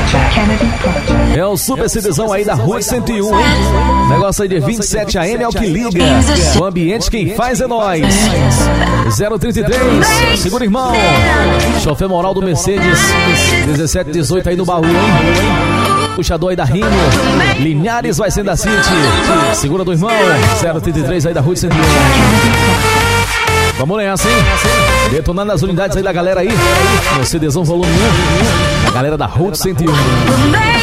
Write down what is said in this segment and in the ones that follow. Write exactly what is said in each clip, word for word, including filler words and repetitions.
É o super CDzão aí da Rua cento e um, hein? Negócio aí de vinte e sete A M é o que liga. O ambiente quem faz é nós. zero trinta e três, segura irmão. Chofer moral do Mercedes dezessete dezoito aí no baú, hein? Puxador aí da Rino. Linhares vai sendo a City. Segura do irmão. zero trinta e três aí da Rua cento e um. Vamos nessa, hein? Detonando as unidades aí da galera aí. No CDzão volume um. A galera da Rua cento e um.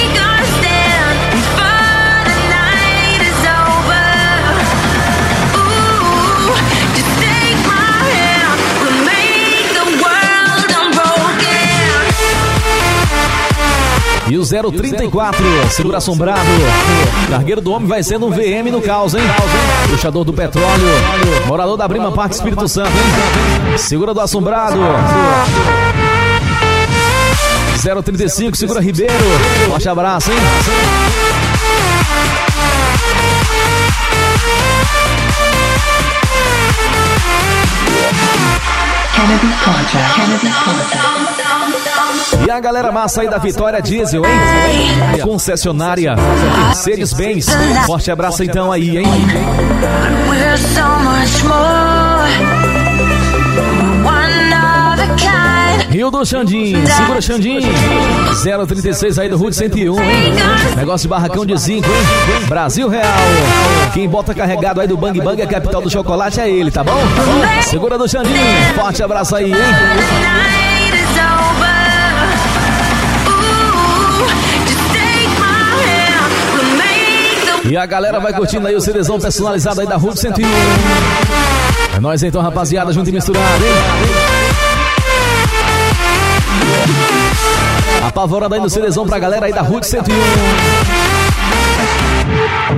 E o zero trinta e quatro, segura assombrado. Cargueiro do homem vai sendo um V M no caos, hein? Puxador do petróleo. Morador da Brima Parque Espírito Santo, hein? Segura do assombrado. zero trinta e cinco, segura Ribeiro. Forte abraço, hein? Kennedy Project. Kennedy Project. E a galera massa aí da Vitória Diesel, hein? Concessionária Seres Bens. Forte abraço então aí, hein? Rio do Xandim, segura Xandim. zero trinta e seis aí do Rua cento e um, hein? Negócio de barracão de zinco, hein? Brasil Real. Quem bota carregado aí do Bang Bang, a capital do chocolate, é ele, tá bom? Segura do Xandim. Forte abraço aí, hein? E a galera vai curtindo aí o CDzão personalizado aí da Rua cento e um. É nóis então, rapaziada, junto e misturado, hein? Apavorado aí no CDzão pra galera aí da Rua cento e um.